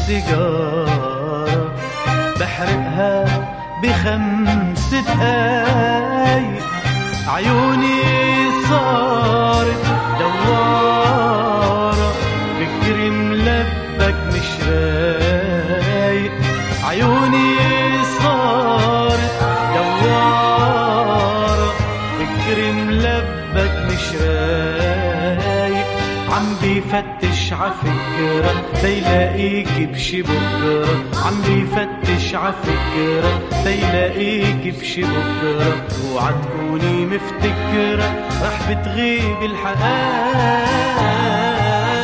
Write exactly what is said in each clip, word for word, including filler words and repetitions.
السيجارة بحرقها بخمس دقايق. عيوني صارت دوارة، فكري ملبك مش رايق. عيوني صارت دوارة، فكري ملبك مش رايق. عم بيفتش عفكرة ليلاقيك بشي بكرة، عم بيفتش عفكرة ليلاقيك بشي بكرة. اوعى تكوني مفتكرة رح بتغيب الحقايق.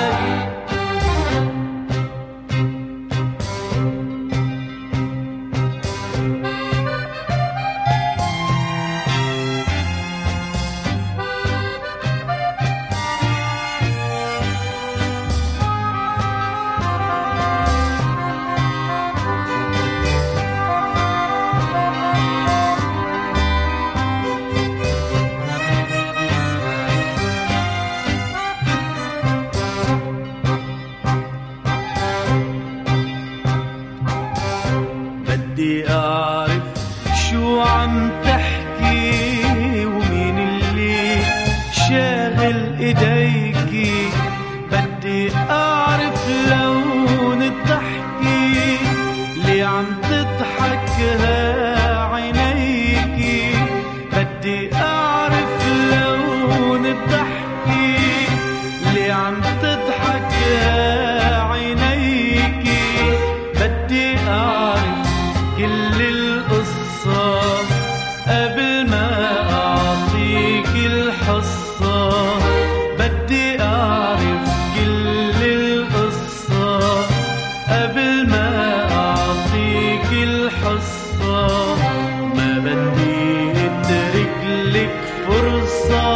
بدي أعرف شو عم تحكي ومين اللي شاغل إيديكي. بدي أعرف لون الضحكي اللي عم تضحكها عينيكي. بدي أعرف لون الضحكي اللي عم تضحكها عينيكي. بدي أعرف كل القصة قبل ما أعطيك الحصة. بدي أعرف كل القصة قبل ما أعطيك الحصة. ما بدي أترك لك فرصة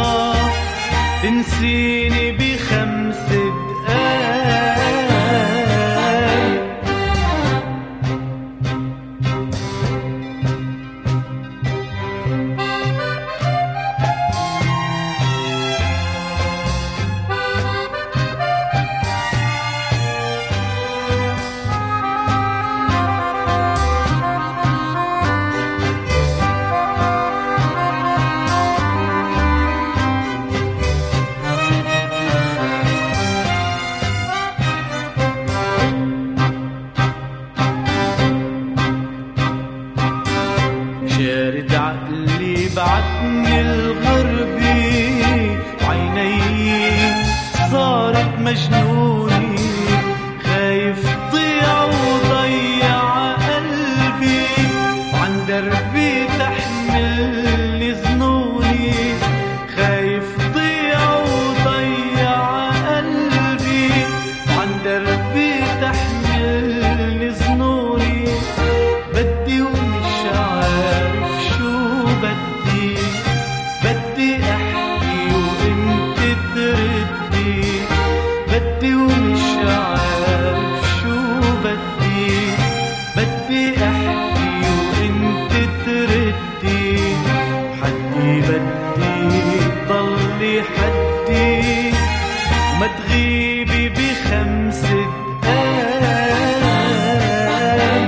تنسيني بخمس دقايق. شارد عقلي بعتني الغربي، عيني صارت مجنوني. خايف ضيع وضيع قلبي، وعن دربي تحملني ظنوني. خايف ضيع وضيع قلبي، وعن دربي تحملني ظنوني. بدي ومش عارف شو بدي، بدي احكي وانت تردي. بدي ومش عارف شو بدي، بدي احكي وانت تردي. حدي بدي ضلي حدي وما تغيبي بخمس دقايق.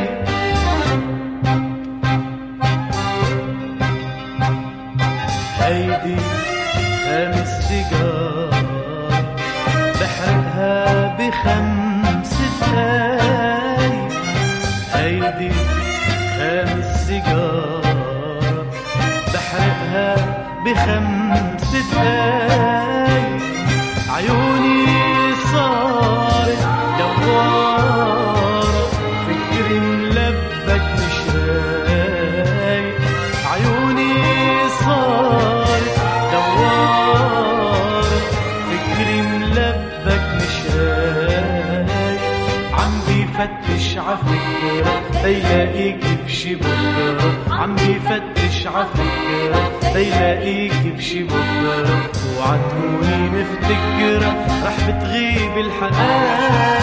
هيدي خامس سيجارة بحرقها بخمس دقايق. هيدي خامس سيجارة بحرقها بخمس دقايق. عيوني صارت دوارة، فكري ملبك مش رايق. عيوني صارت دوارة، فكري ملبك مش رايق. عم بيفتش عفكرة ليلاقيك بشي بكرة، عم بيفتش عفكرة ليلاقيك بشي بكرة. اوعى تكوني مفتكرة رح بتغيب الحقايق.